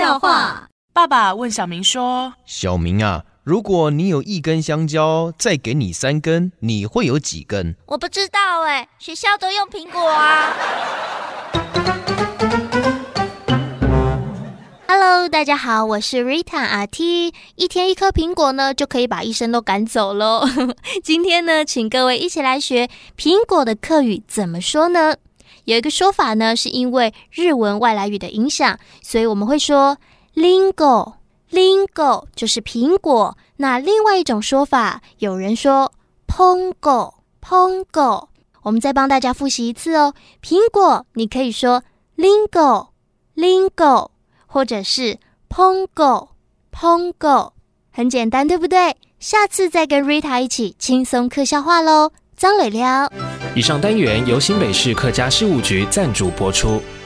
笑话。 爸爸问小明说： 小明啊，如果你有1根香蕉，再给你3根，你会有几根？ 我不知道耶，学校都用苹果啊。Hello， 大家好，我是 Rita 阿 T。一天1颗苹果呢，就可以把医生都赶走咯。今天呢，请各位一起来学苹果的客语怎么说呢？有一个说法呢，是因为日文外来语的影响，所以我们会说 Lingo， 就是苹果。那另外一种说法，有人说 Pongo。我们再帮大家复习一次哦。苹果你可以说 Lingo， 或者是 Pongo， 很简单对不对？下次再跟 Rita 一起轻松客笑话咯。张磊聊。 以上单元由新北市客家事务局赞助播出。